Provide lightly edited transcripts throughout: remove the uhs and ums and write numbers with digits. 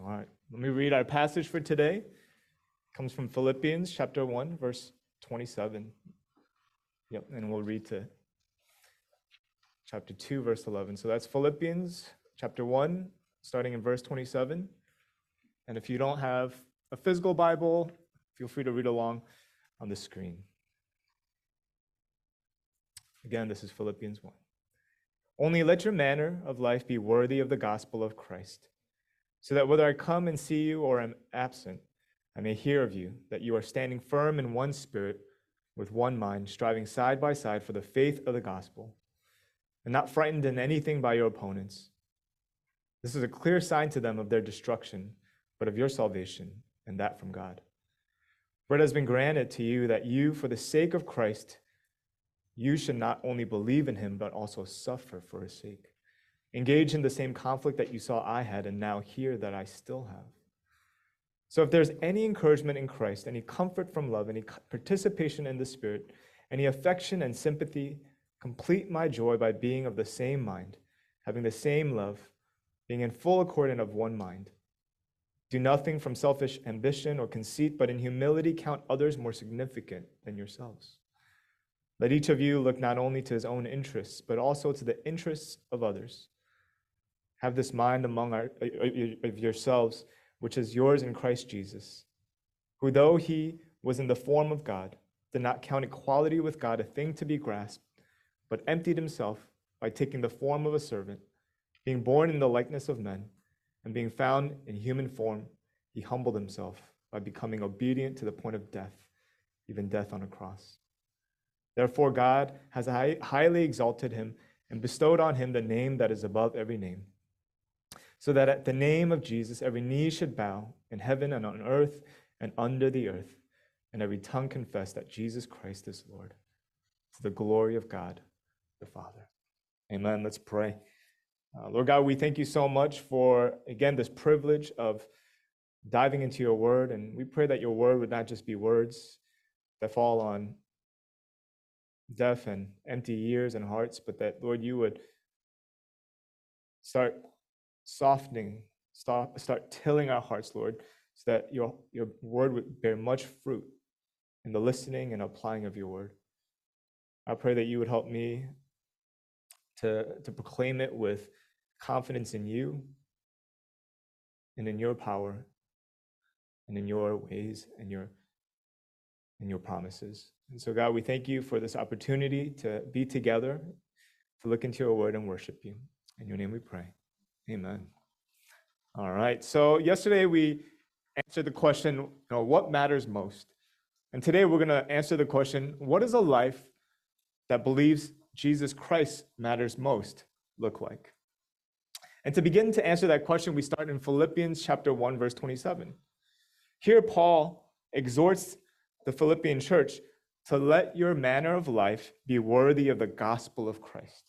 All right, let me read our passage for today. It comes from Philippians chapter 1, verse 27. Yep, and we'll read to chapter 2, verse 11. So that's Philippians chapter 1, starting in verse 27. And if you don't have a physical Bible, feel free to read along on the screen. Again, this is Philippians 1. Only let your manner of life be worthy of the gospel of Christ, so that whether I come and see you or am absent, I may hear of you, that you are standing firm in one spirit, with one mind, striving side by side for the faith of the gospel, and not frightened in anything by your opponents. This is a clear sign to them of their destruction, but of your salvation, and that from God. For it has been granted to you that you, for the sake of Christ, you should not only believe in him, but also suffer for his sake. Engage in the same conflict that you saw I had, and now hear that I still have. So if there's any encouragement in Christ, any comfort from love, any participation in the Spirit, any affection and sympathy, complete my joy by being of the same mind, having the same love, being in full accord and of one mind. Do nothing from selfish ambition or conceit, but in humility count others more significant than yourselves. Let each of you look not only to his own interests, but also to the interests of others. Have this mind among of yourselves, which is yours in Christ Jesus, who though he was in the form of God, did not count equality with God a thing to be grasped, but emptied himself by taking the form of a servant, being born in the likeness of men, and being found in human form, he humbled himself by becoming obedient to the point of death, even death on a cross. Therefore God has highly exalted him and bestowed on him the name that is above every name, so that at the name of Jesus every knee should bow in heaven and on earth and under the earth, and every tongue confess that Jesus Christ is Lord, to the glory of God the Father. Amen. Let's pray. Lord God, we thank you so much for, again, this privilege of diving into your word, and we pray that your word would not just be words that fall on deaf and empty ears and hearts, but that, Lord, you would start softening, start tilling our hearts, Lord, so that your word would bear much fruit in the listening and applying of your word. I pray that you would help me to proclaim it with confidence in you and in your power and in your ways and your promises. And so, God, we thank you for this opportunity to be together, to look into your word and worship you. In your name we pray. Amen. All right. So yesterday we answered the question, what matters most? And today we're going to answer the question, what does a life that believes Jesus Christ matters most look like? And to begin to answer that question, we start in Philippians chapter 1, verse 27. Here, Paul exhorts the Philippian church to let your manner of life be worthy of the gospel of Christ.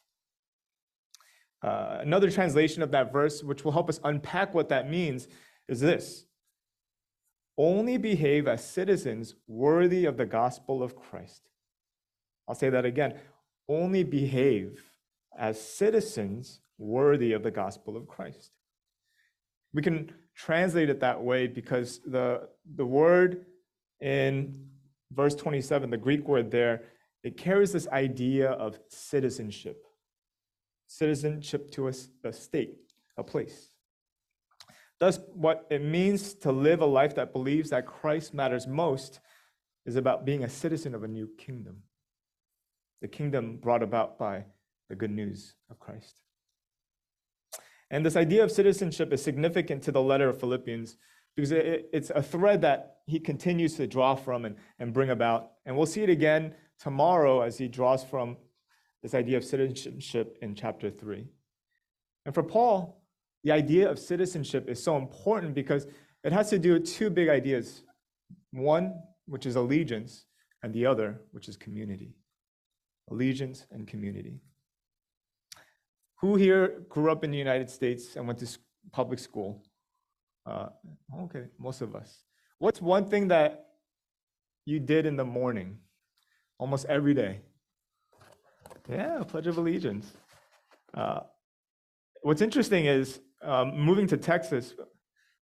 Another translation of that verse, which will help us unpack what that means, is this: only behave as citizens worthy of the gospel of Christ. I'll say that again. Only behave as citizens worthy of the gospel of Christ. We can translate it that way because the word in verse 27, the Greek word there, it carries this idea of citizenship. Citizenship to a state, a place. Thus, what it means to live a life that believes that Christ matters most is about being a citizen of a new kingdom. The kingdom brought about by the good news of Christ. And this idea of citizenship is significant to the letter of Philippians because it's a thread that he continues to draw from and bring about. And we'll see it again tomorrow as he draws from this idea of citizenship in chapter 3. And for Paul, the idea of citizenship is so important because it has to do with two big ideas. One, which is allegiance, and the other, which is community. Allegiance and community. Who here grew up in the United States and went to public school? Okay, most of us. What's one thing that you did in the morning, almost every day? Yeah, Pledge of Allegiance. What's interesting is moving to Texas,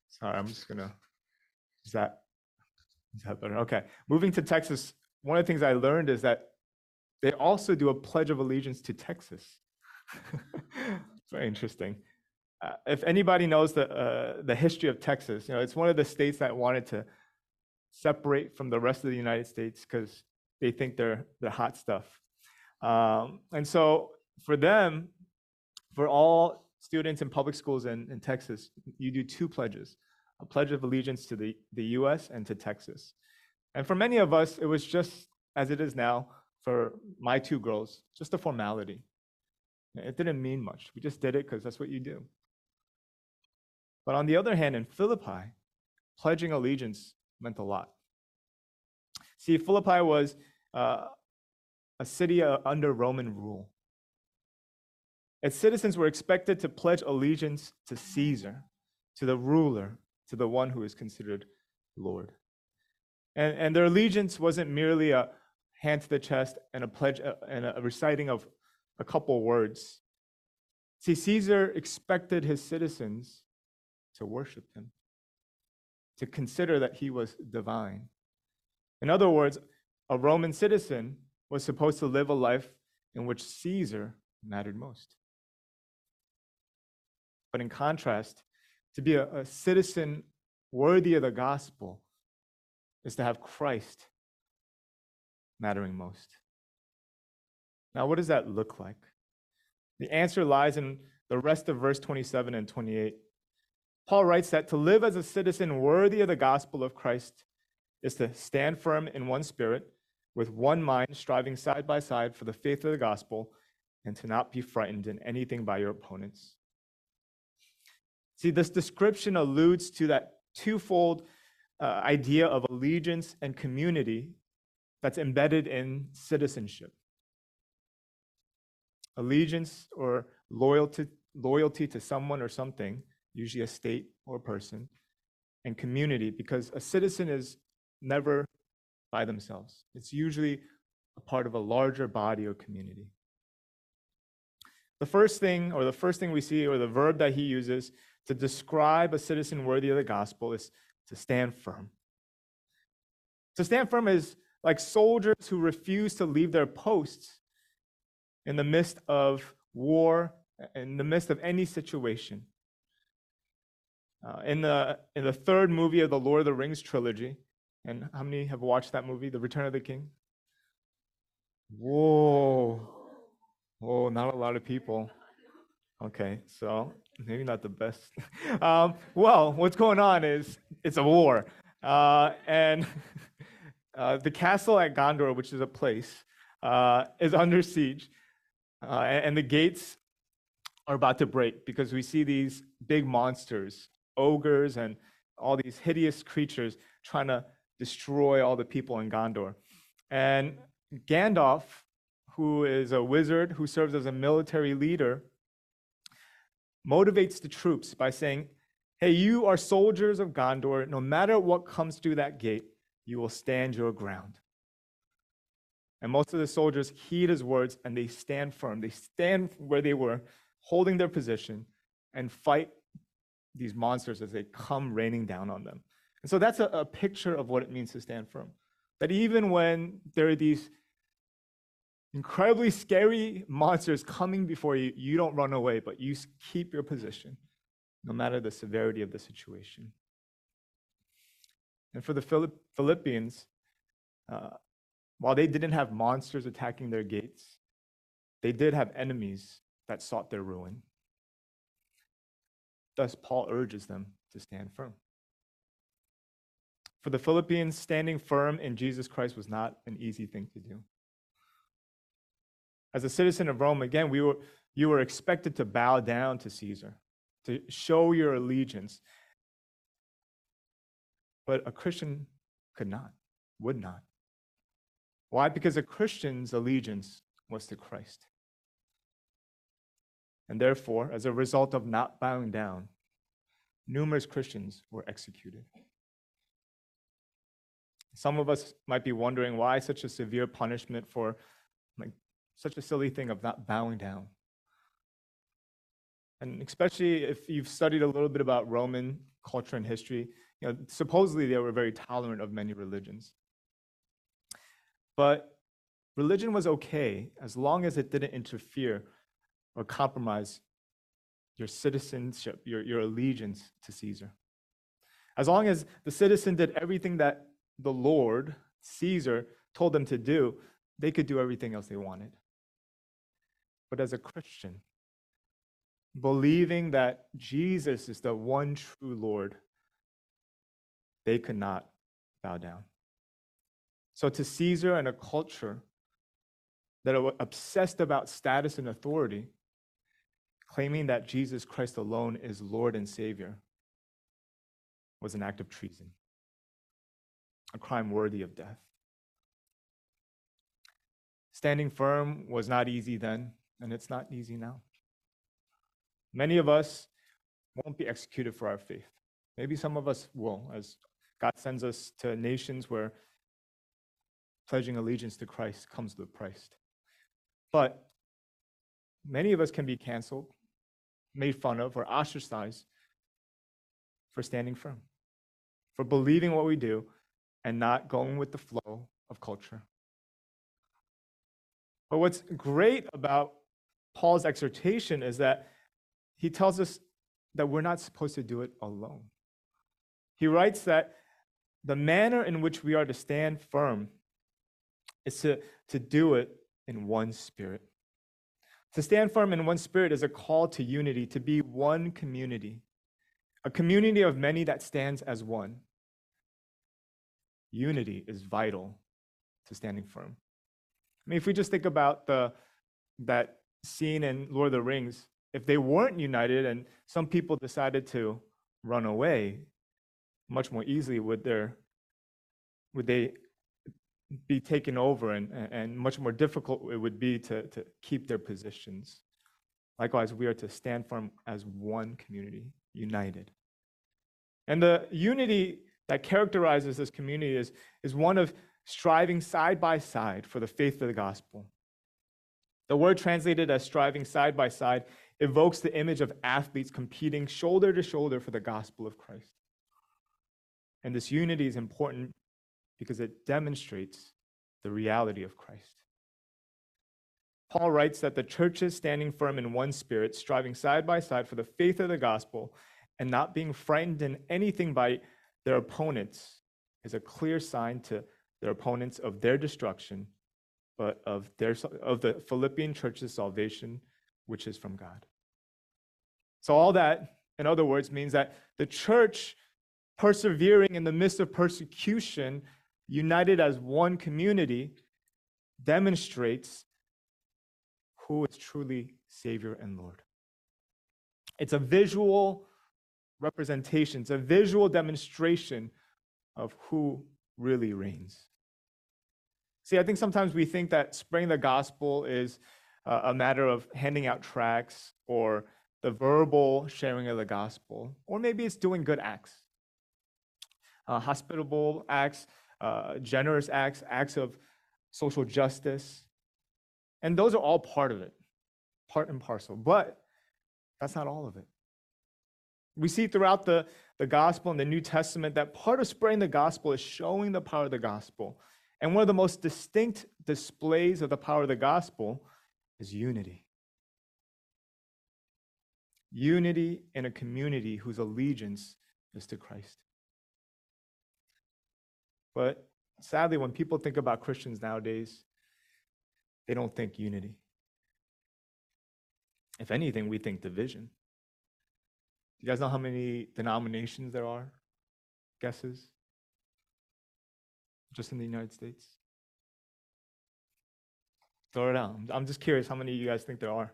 Sorry, I'm just gonna, is that better? Okay. Moving to Texas, one of the things I learned is that they also do a Pledge of Allegiance to Texas. It's very interesting. If anybody knows the history of Texas, it's one of the states that wanted to separate from the rest of the United States because they think they're the hot stuff. And so for them, for all students in public schools in Texas, you do two pledges, a Pledge of Allegiance to the US and to Texas. And for many of us, it was just as it is now for my two girls, just a formality. It didn't mean much. We just did it because that's what you do. But on the other hand, in Philippi, pledging allegiance meant a lot. See, Philippi was a city under Roman rule. Its citizens were expected to pledge allegiance to Caesar, to the ruler, to the one who is considered Lord. And their allegiance wasn't merely a hand to the chest and a pledge and a reciting of a couple words. See, Caesar expected his citizens to worship him, to consider that he was divine. In other words, a Roman citizen was supposed to live a life in which Caesar mattered most. But in contrast, to be a citizen worthy of the gospel is to have Christ mattering most. Now, what does that look like? The answer lies in the rest of verse 27 and 28. Paul writes that to live as a citizen worthy of the gospel of Christ is to stand firm in one spirit, with one mind, striving side by side for the faith of the gospel, and to not be frightened in anything by your opponents. See, this description alludes to that twofold idea of allegiance and community that's embedded in citizenship. Allegiance or loyalty to someone or something, usually a state or a person, and community, because a citizen is never by themselves. It's usually a part of a larger body or community. The first thing we see, or the verb that he uses to describe a citizen worthy of the gospel, is to stand firm. To stand firm is like soldiers who refuse to leave their posts in the midst of war, in the midst of any situation. In the third movie of the Lord of the Rings trilogy, and how many have watched that movie, The Return of the King? Whoa, not a lot of people. Okay, so maybe not the best. Well, what's going on is it's a war. And the castle at Gondor, which is a place, is under siege. And the gates are about to break because we see these big monsters, ogres, and all these hideous creatures trying to destroy all the people in Gondor. And Gandalf, who is a wizard who serves as a military leader, motivates the troops by saying, hey, you are soldiers of Gondor. No matter what comes through that gate, you will stand your ground. And most of the soldiers heed his words and they stand firm. They stand where they were, holding their position, and fight these monsters as they come raining down on them. And so that's a picture of what it means to stand firm. That even when there are these incredibly scary monsters coming before you, you don't run away, but you keep your position, no matter the severity of the situation. And for the Philippians, while they didn't have monsters attacking their gates, they did have enemies that sought their ruin. Thus, Paul urges them to stand firm. For the Philippians, standing firm in Jesus Christ was not an easy thing to do. As a citizen of Rome, again, you were expected to bow down to Caesar, to show your allegiance. But a Christian could not, would not. Why? Because a Christian's allegiance was to Christ. And therefore, as a result of not bowing down, numerous Christians were executed. Some of us might be wondering why such a severe punishment for such a silly thing of not bowing down. And especially if you've studied a little bit about Roman culture and history, supposedly they were very tolerant of many religions. But religion was okay as long as it didn't interfere or compromise your citizenship, your allegiance to Caesar. As long as the citizen did everything that the Lord, Caesar, told them to do, they could do everything else they wanted. But as a Christian, believing that Jesus is the one true Lord, they could not bow down. So to Caesar and a culture that are obsessed about status and authority, claiming that Jesus Christ alone is Lord and Savior was an act of treason, a crime worthy of death. Standing firm was not easy then, and it's not easy now. Many of us won't be executed for our faith. Maybe some of us will, as God sends us to nations where pledging allegiance to Christ comes with a price. But many of us can be canceled, made fun of, or ostracized for standing firm, for believing what we do and not going with the flow of culture. But what's great about Paul's exhortation is that he tells us that we're not supposed to do it alone. He writes that the manner in which we are to stand firm is to do it in one spirit. To stand firm in one spirit is a call to unity, to be one community, a community of many that stands as one. Unity is vital to standing firm. I mean, if we just think about that scene in Lord of the Rings, if they weren't united and some people decided to run away, much more easily would they be taken over, and much more difficult it would be to keep their positions. Likewise, we are to stand firm as one community, united. And the unity that characterizes this community is one of striving side by side for the faith of the gospel. The word translated as striving side by side evokes the image of athletes competing shoulder to shoulder for the gospel of Christ. And this unity is important because it demonstrates the reality of Christ. Paul writes that the churches standing firm in one spirit, striving side by side for the faith of the gospel, and not being frightened in anything by their opponents, is a clear sign to their opponents of their destruction, but of the Philippian church's salvation, which is from God. So all that, in other words, means that the church persevering in the midst of persecution, united as one community, demonstrates who is truly Savior and Lord. It's a visual representation, it's a visual demonstration of who really reigns. See, I think sometimes we think that spreading the gospel is a matter of handing out tracts or the verbal sharing of the gospel, or maybe it's doing good acts, hospitable acts, generous acts, acts of social justice. And those are all part of it, part and parcel. But that's not all of it. We see throughout the gospel in the New Testament that part of spreading the gospel is showing the power of the gospel. And one of the most distinct displays of the power of the gospel is unity. Unity in a community whose allegiance is to Christ. But sadly, when people think about Christians nowadays, they don't think unity. If anything, we think division. Do you guys know how many denominations there are? Guesses? Just in the United States? Throw it out. I'm just curious how many of you guys think there are.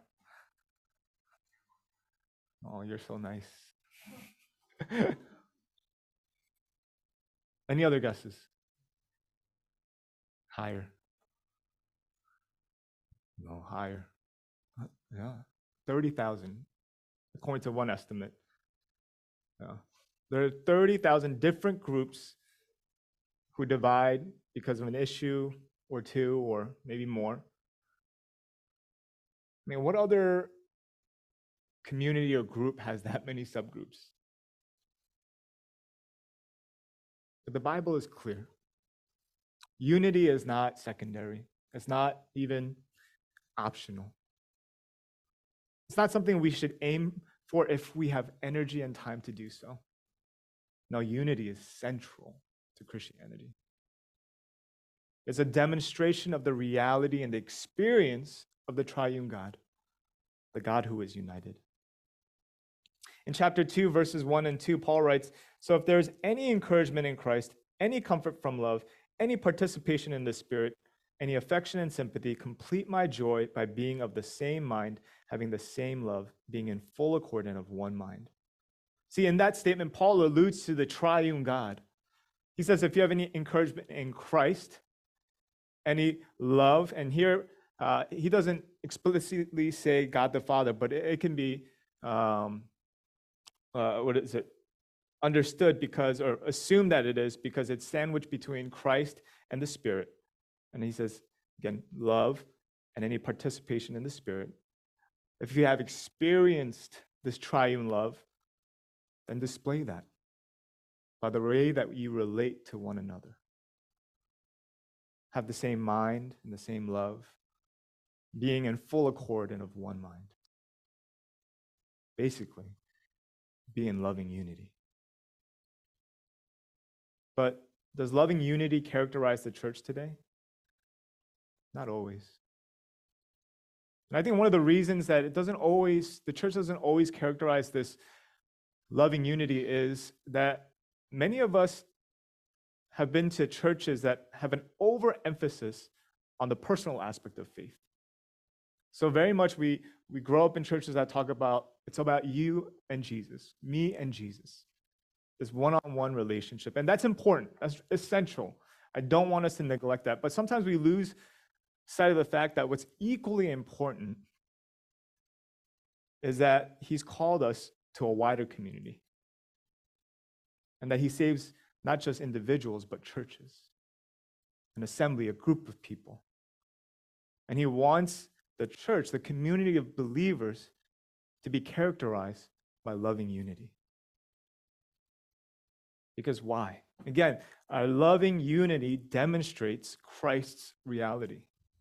Oh, you're so nice. Any other guesses? Higher. No, higher. Yeah, 30,000, according to one estimate. Yeah. There are 30,000 different groups who divide because of an issue or two or maybe more. I mean, what other community or group has that many subgroups. But the Bible is clear. Unity is not secondary. It's not even optional. It's not something we should aim for if we have energy and time to do so. No, unity is central to Christianity. It's a demonstration of the reality and the experience of the triune God, the God who is united. In chapter 2, verses 1 and 2, Paul writes, "So if there is any encouragement in Christ, any comfort from love, any participation in the Spirit, any affection and sympathy, complete my joy by being of the same mind, having the same love, being in full accord and of one mind." See, in that statement, Paul alludes to the triune God. He says, if you have any encouragement in Christ, any love, and here he doesn't explicitly say God the Father, but it can be, understood because, or assume that it is because it's sandwiched between Christ and the Spirit. And he says, again, love and any participation in the Spirit. If you have experienced this triune love, then display that by the way that you relate to one another. Have the same mind and the same love, being in full accord and of one mind. Basically, be in loving unity. But does loving unity characterize the church today? Not always. And I think one of the reasons that the church doesn't always characterize this loving unity is that many of us have been to churches that have an overemphasis on the personal aspect of faith. So very much we grow up in churches that talk about, it's about you and Jesus, me and Jesus, this one-on-one relationship. And that's important, that's essential. I don't want us to neglect that. But sometimes we lose sight of the fact that what's equally important is that he's called us to a wider community. And that he saves not just individuals, but churches, an assembly, a group of people. And he wants the church, the community of believers, to be characterized by loving unity. Because why? Again, our loving unity demonstrates Christ's reality.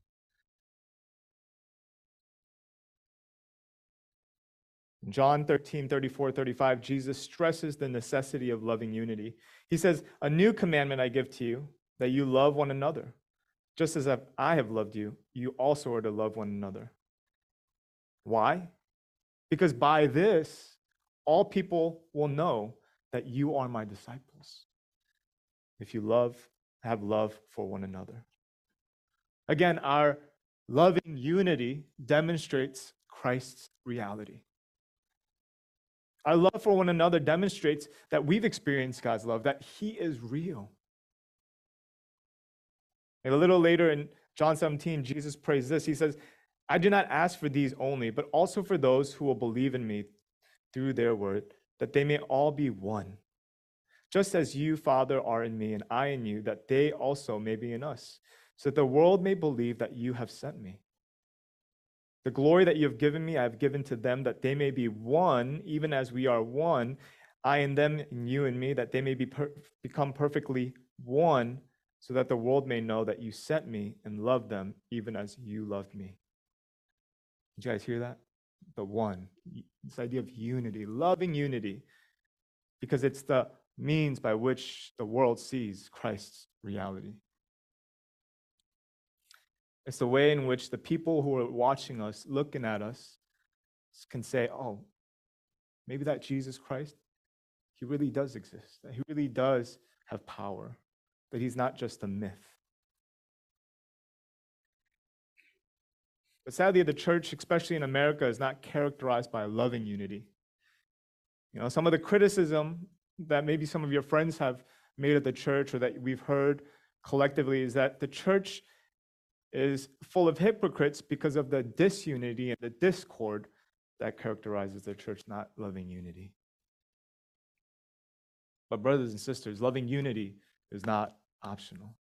In John 13, 34, 35, Jesus stresses the necessity of loving unity. He says, "A new commandment I give to you, that you love one another. Just as I have loved you, you also are to love one another." Why? Because by this, all people will know that you are my disciples, if you have love for one another. Again, our loving unity demonstrates Christ's reality. Our love for one another demonstrates that we've experienced God's love, that he is real. And a little later in John 17, Jesus prays this. He says, "I do not ask for these only, but also for those who will believe in me through their word, that they may all be one. Just as you, Father, are in me and I in you, that they also may be in us, so that the world may believe that you have sent me. The glory that you have given me, I have given to them, that they may be one, even as we are one, I and them and you and me, that they may become perfectly one, so that the world may know that you sent me and loved them, even as you loved me." Did you guys hear that? The one. This idea of unity, loving unity, because it's the means by which the world sees Christ's reality. It's the way in which the people who are watching us, looking at us, can say, "Oh, maybe that Jesus Christ, he really does exist, that he really does have power, that he's not just a myth." But sadly, the church, especially in America, is not characterized by loving unity. Some of the criticism that maybe some of your friends have made of the church, or that we've heard collectively, is that the church is full of hypocrites because of the disunity and the discord that characterizes the church, not loving unity. But brothers and sisters, loving unity is not optional.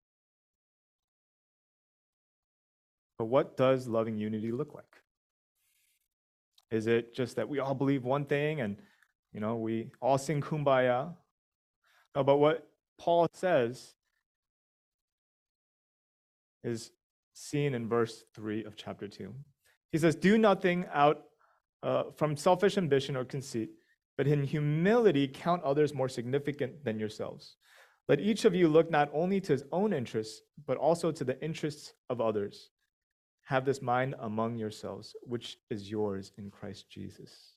But what does loving unity look like? Is it just that we all believe one thing and, we all sing Kumbaya? No, but what Paul says is seen in verse 3 of chapter 2. He says, "Do nothing out from selfish ambition or conceit, but in humility count others more significant than yourselves. Let each of you look not only to his own interests, but also to the interests of others. Have this mind among yourselves, which is yours in Christ Jesus."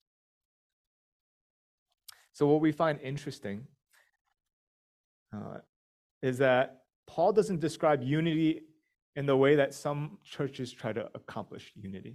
So what we find interesting is that Paul doesn't describe unity in the way that some churches try to accomplish unity.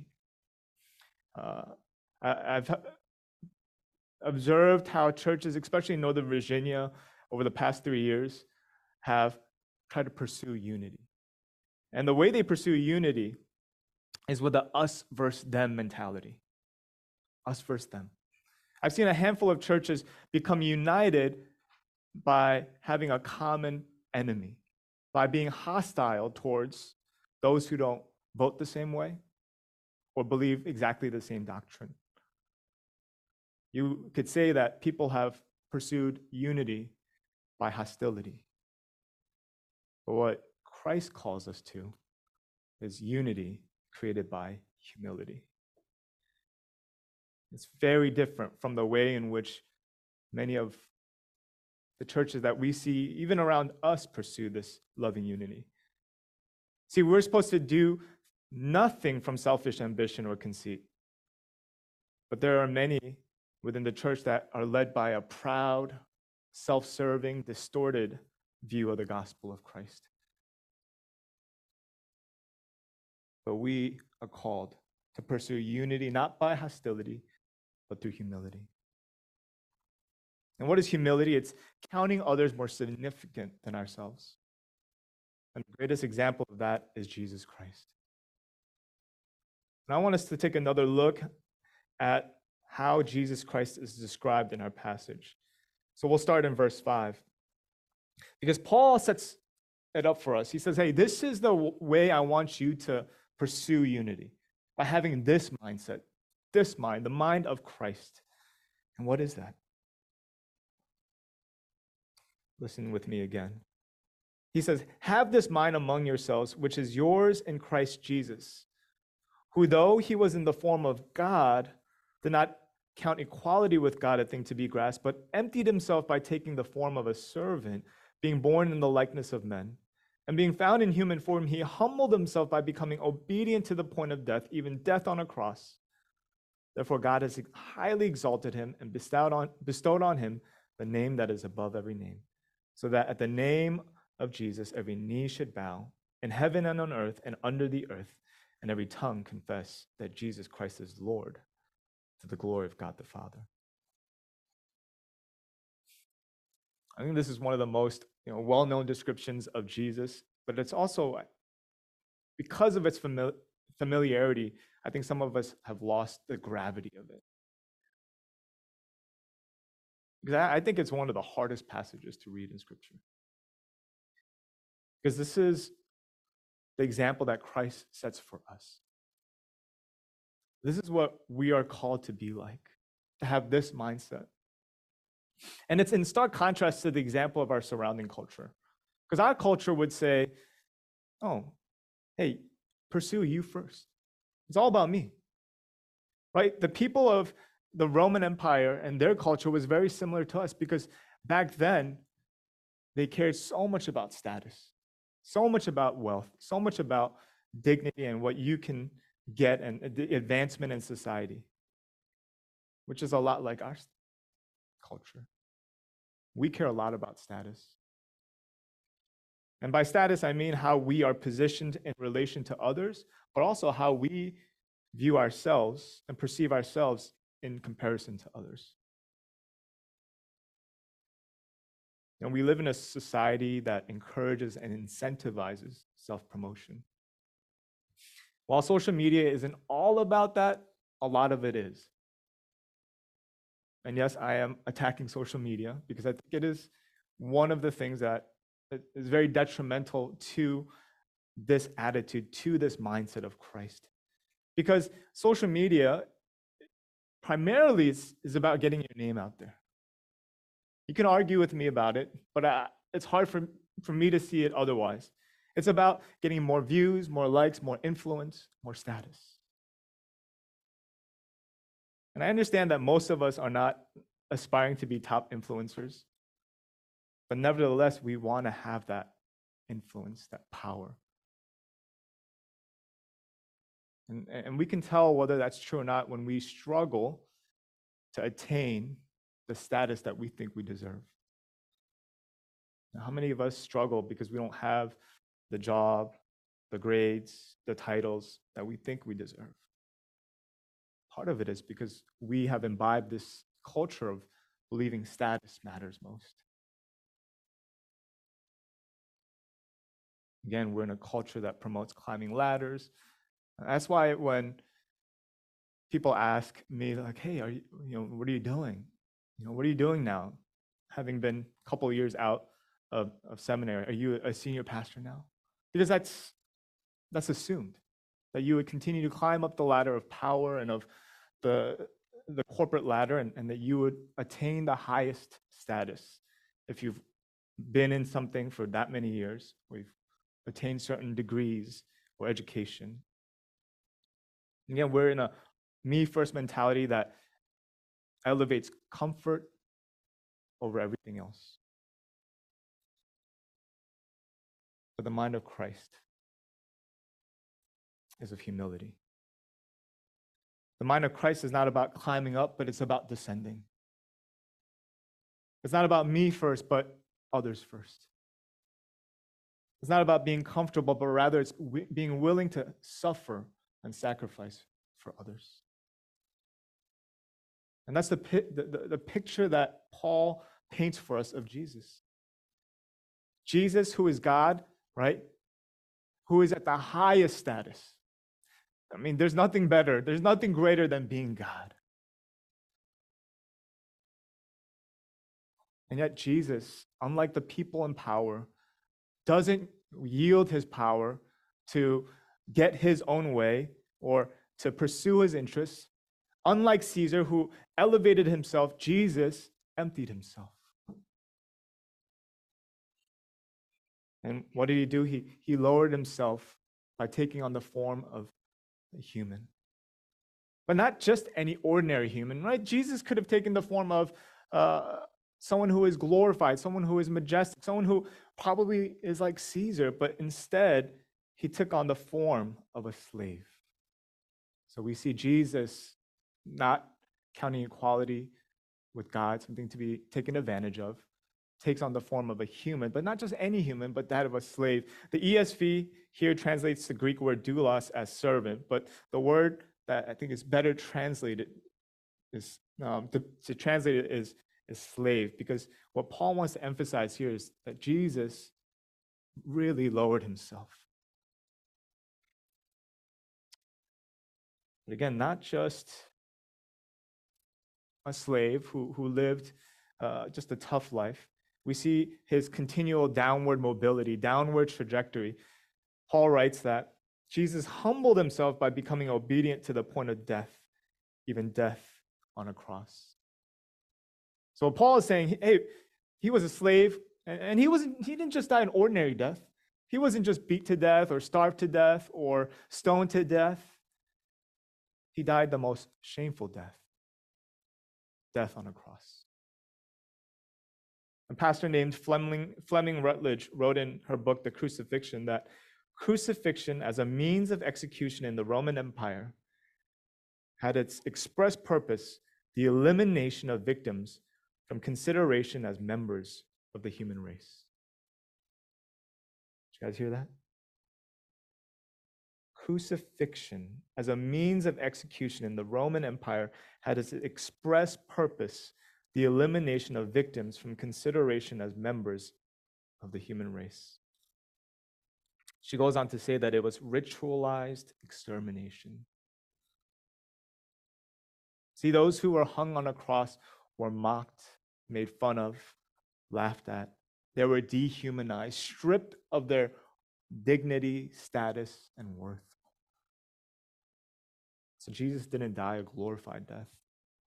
I've observed how churches, especially in Northern Virginia, over the past 3 years, have tried to pursue unity. And the way they pursue unity is with the us versus them mentality. Us versus them. I've seen a handful of churches become united by having a common enemy, by being hostile towards those who don't vote the same way or believe exactly the same doctrine. You could say that people have pursued unity by hostility. But what Christ calls us to is unity created by humility. It's very different from the way in which many of the churches that we see, even around us, pursue this loving unity. See, we're supposed to do nothing from selfish ambition or conceit. But there are many within the church that are led by a proud, self-serving, distorted view of the gospel of Christ. But we are called to pursue unity not by hostility, but through humility. And what is humility? It's counting others more significant than ourselves. And the greatest example of that is Jesus Christ. And I want us to take another look at how Jesus Christ is described in our passage. So we'll start in verse 5. Because Paul sets it up for us. He says, hey, this is the way I want you to pursue unity, by having this mindset, this mind, the mind of Christ. And what is that? Listen with me again. He says, have this mind among yourselves, which is yours in Christ Jesus, who though he was in the form of God, did not count equality with God a thing to be grasped, but emptied himself by taking the form of a servant, being born in the likeness of men. And being found in human form, he humbled himself by becoming obedient to the point of death, even death on a cross. Therefore, God has highly exalted him and bestowed on him the name that is above every name, so that at the name of Jesus, every knee should bow in heaven and on earth and under the earth, and every tongue confess that Jesus Christ is Lord, to the glory of God the Father. I think this is one of the most well-known descriptions of Jesus, but it's also, because of its familiarity, I think some of us have lost the gravity of it. Because I think it's one of the hardest passages to read in Scripture. Because this is the example that Christ sets for us. This is what we are called to be like, to have this mindset. And it's in stark contrast to the example of our surrounding culture. Because our culture would say, oh, hey, pursue you first. It's all about me. Right? The people of the Roman Empire and their culture was very similar to us, because back then, they cared so much about status, so much about wealth, so much about dignity and what you can get and the advancement in society, which is a lot like our culture. We care a lot about status. And by status, I mean how we are positioned in relation to others, but also how we view ourselves and perceive ourselves in comparison to others. And we live in a society that encourages and incentivizes self-promotion. While social media isn't all about that, a lot of it is. And yes, I am attacking social media because I think it is one of the things that is very detrimental to this attitude, to this mindset of Christ. Because social media primarily is about getting your name out there. You can argue with me about it, but it's hard for me to see it otherwise. It's about getting more views, more likes, more influence, more status. And I understand that most of us are not aspiring to be top influencers, but nevertheless, we want to have that influence, that power. And we can tell whether that's true or not when we struggle to attain the status that we think we deserve. Now, how many of us struggle because we don't have the job, the grades, the titles that we think we deserve? Part of it is because we have imbibed this culture of believing status matters most. Again, we're in a culture that promotes climbing ladders. That's why when people ask me, like, hey, what are you doing? What are you doing now? Having been a couple of years out of seminary, are you a senior pastor now? Because that's assumed, that you would continue to climb up the ladder of power and of the corporate ladder, and that you would attain the highest status if you've been in something for that many years, or you've attained certain degrees or education. Again, we're in a me-first mentality that elevates comfort over everything else. But the mind of Christ is of humility. The mind of Christ is not about climbing up, but it's about descending. It's not about me first, but others first. It's not about being comfortable, but rather it's being willing to suffer and sacrifice for others. And that's the picture that Paul paints for us of Jesus. Jesus, who is God, right? Who is at the highest status. I mean, there's nothing better, there's nothing greater than being God. And yet Jesus, unlike the people in power, doesn't yield his power to get his own way or to pursue his interests. Unlike Caesar, who elevated himself, Jesus emptied himself. And what did he do? He lowered himself by taking on the form of a human. But not just any ordinary human, right? Jesus could have taken the form of someone who is glorified, someone who is majestic, someone who probably is like Caesar, but instead, he took on the form of a slave. So we see Jesus not counting equality with God, something to be taken advantage of, takes on the form of a human, but not just any human, but that of a slave. The ESV here translates the Greek word doulos as servant, but the word that I think is better translated is, to translate it is slave, because what Paul wants to emphasize here is that Jesus really lowered himself. But again, not just a slave who lived just a tough life. We see his continual downward mobility, downward trajectory. Paul writes that Jesus humbled himself by becoming obedient to the point of death, even death on a cross. So Paul is saying, hey, he was a slave, and he didn't just die an ordinary death. He wasn't just beat to death or starved to death or stoned to death. He died the most shameful death on a cross. A pastor named Fleming Rutledge wrote in her book, The Crucifixion, that crucifixion as a means of execution in the Roman Empire had its express purpose the elimination of victims from consideration as members of the human race. Did you guys hear that? Crucifixion as a means of execution in the Roman Empire had its express purpose the elimination of victims from consideration as members of the human race. She goes on to say that it was ritualized extermination. See, those who were hung on a cross were mocked, made fun of, laughed at. They were dehumanized, stripped of their dignity, status, and worth. So Jesus didn't die a glorified death.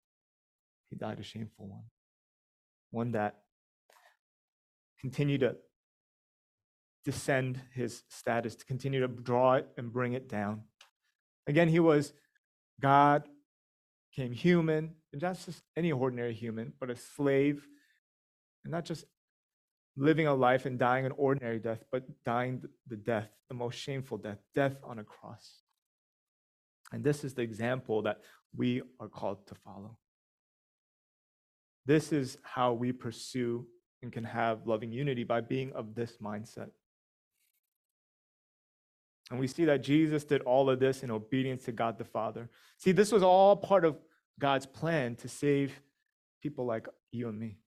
He died a shameful one that continued to descend his status, to continue to draw it and bring it down. Again, he was God, became human, and not just any ordinary human, but a slave, and not just living a life and dying an ordinary death, but dying the death, the most shameful death, death on a cross. And this is the example that we are called to follow. This is how we pursue and can have loving unity, by being of this mindset. And we see that Jesus did all of this in obedience to God the Father. See, this was all part of God's plan to save people like you and me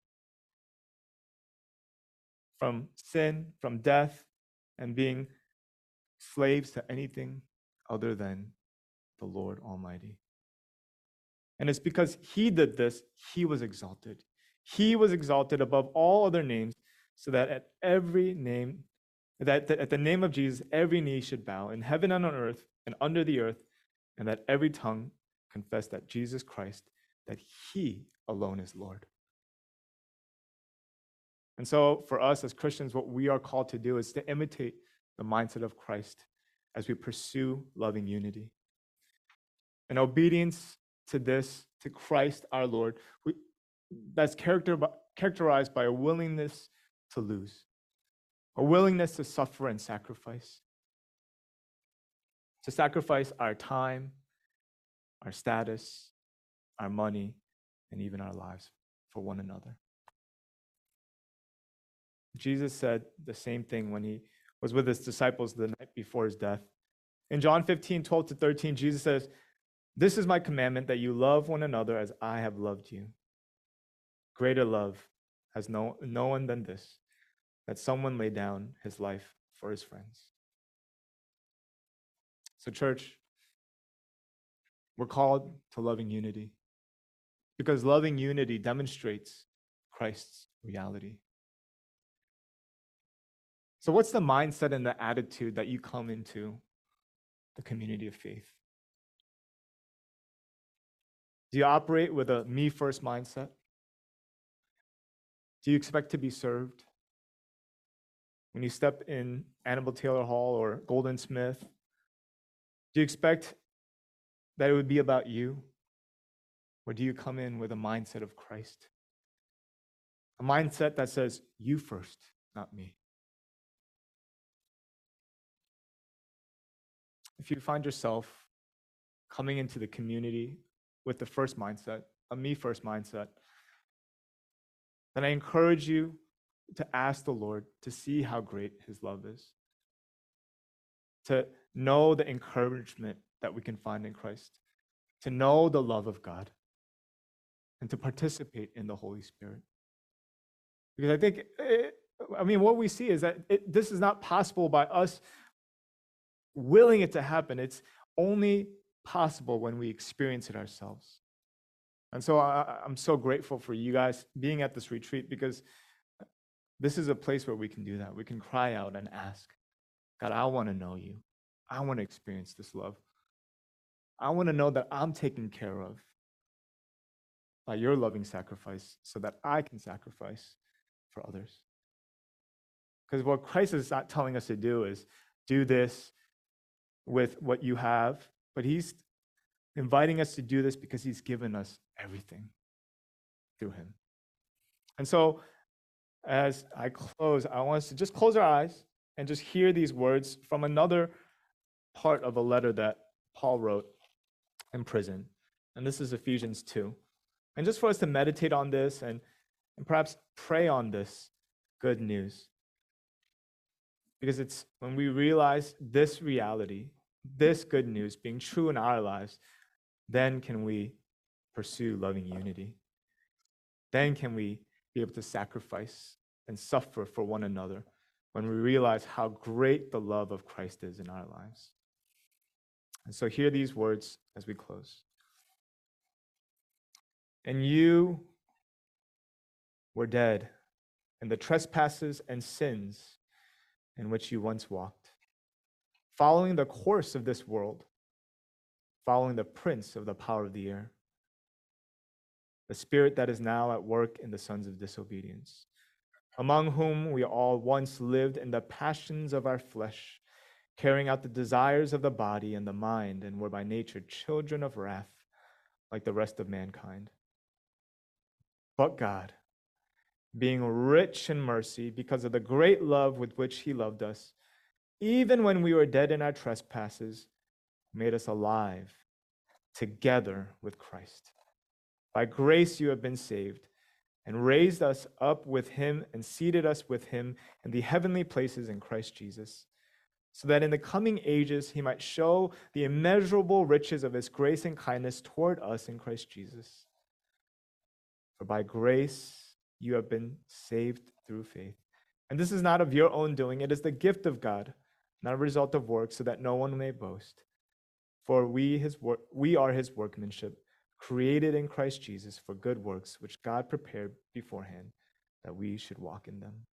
from sin, from death, and being slaves to anything other than the Lord Almighty. And it's because he did this, he was exalted. He was exalted above all other names, so that at every name, that at the name of Jesus, every knee should bow in heaven and on earth and under the earth, and that every tongue confess that Jesus Christ, that he alone is Lord. And so for us as Christians, what we are called to do is to imitate the mindset of Christ as we pursue loving unity. And obedience to this, to Christ our Lord, that's characterized by a willingness to lose, a willingness to suffer and sacrifice, to sacrifice our time, our status, our money, and even our lives for one another. Jesus said the same thing when he was with his disciples the night before his death. In John 15:12-13, Jesus says, "This is my commandment, that you love one another as I have loved you. Greater love has no one than this, that someone lay down his life for his friends." So church, we're called to loving unity, because loving unity demonstrates Christ's reality. So what's the mindset and the attitude that you come into the community of faith? Do you operate with a me-first mindset? Do you expect to be served? When you step in Annabelle Taylor Hall or Golden Smith, do you expect that it would be about you? Or do you come in with a mindset of Christ? A mindset that says, you first, not me. If you find yourself coming into the community with the first mindset, a me-first mindset, then I encourage you to ask the Lord to see how great his love is, to know the encouragement that we can find in Christ, to know the love of God, and to participate in the Holy Spirit. Because I think, what we see is that this is not possible by us willing it to happen. It's only possible when we experience it ourselves. And so I'm so grateful for you guys being at this retreat, because this is a place where we can do that. We can cry out and ask, God, I want to know you. I want to experience this love. I want to know that I'm taken care of by your loving sacrifice, so that I can sacrifice for others. Because what Christ is not telling us to do is do this with what you have, but he's inviting us to do this because he's given us everything through him. And so as I close, I want us to just close our eyes and just hear these words from another part of a letter that Paul wrote in prison. And this is Ephesians 2. And just for us to meditate on this and perhaps pray on this good news. Because it's when we realize this reality, this good news being true in our lives, then can we pursue loving unity. Then can we be able to sacrifice and suffer for one another when we realize how great the love of Christ is in our lives. And so hear these words as we close. And you were dead in the trespasses and sins in which you once walked, following the course of this world, following the prince of the power of the air, the spirit that is now at work in the sons of disobedience, among whom we all once lived in the passions of our flesh, carrying out the desires of the body and the mind, and were by nature children of wrath, like the rest of mankind. But God, being rich in mercy because of the great love with which he loved us, even when we were dead in our trespasses, made us alive together with Christ. By grace you have been saved, and raised us up with him and seated us with him in the heavenly places in Christ Jesus, so that in the coming ages he might show the immeasurable riches of his grace and kindness toward us in Christ Jesus. For by grace you have been saved through faith. And this is not of your own doing, it is the gift of God, not a result of works, so that no one may boast. For we are his workmanship, created in Christ Jesus for good works, which God prepared beforehand that we should walk in them.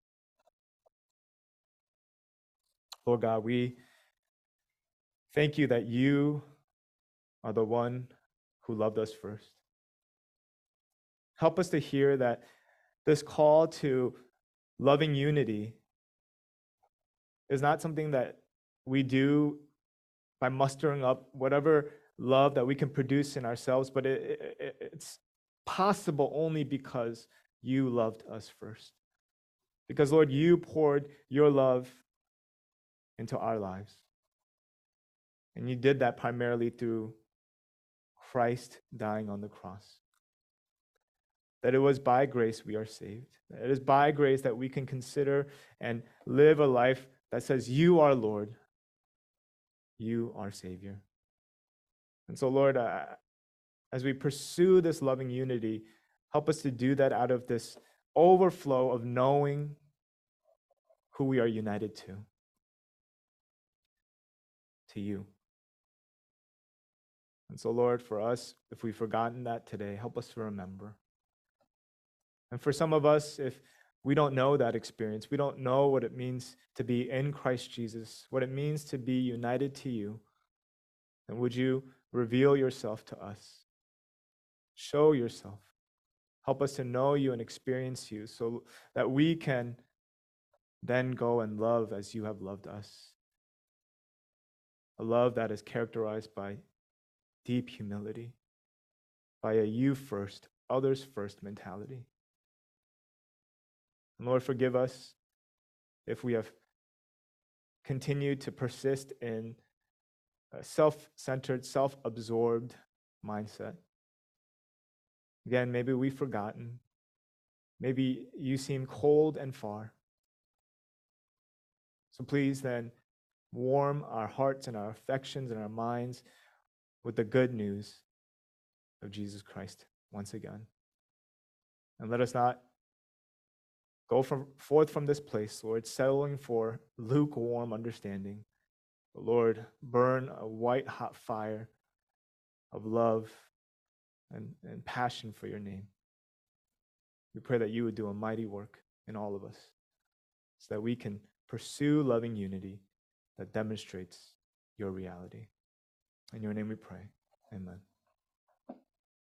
Lord God, we thank you that you are the one who loved us first. Help us to hear that this call to loving unity is not something that we do by mustering up whatever love that we can produce in ourselves, but it's possible only because you loved us first. Because, Lord, you poured your love into our lives. And you did that primarily through Christ dying on the cross. That it was by grace we are saved. That it is by grace that we can consider and live a life that says, you are Lord, you are Savior. And so, Lord, as we pursue this loving unity, help us to do that out of this overflow of knowing who we are united to you. And so, Lord, for us, if we've forgotten that today, help us to remember. And for some of us, if we don't know that experience, we don't know what it means to be in Christ Jesus, what it means to be united to you, then would you reveal yourself to us? Show yourself. Help us to know you and experience you so that we can then go and love as you have loved us. A love that is characterized by deep humility, by a you first, others first mentality. And Lord, forgive us if we have continued to persist in a self-centered, self-absorbed mindset. Again, maybe we've forgotten. Maybe you seem cold and far. So please then warm our hearts and our affections and our minds with the good news of Jesus Christ once again. And let us not go forth from this place, Lord, settling for lukewarm understanding. But Lord, burn a white-hot fire of love and passion for your name. We pray that you would do a mighty work in all of us so that we can pursue loving unity that demonstrates your reality. In your name we pray. Amen.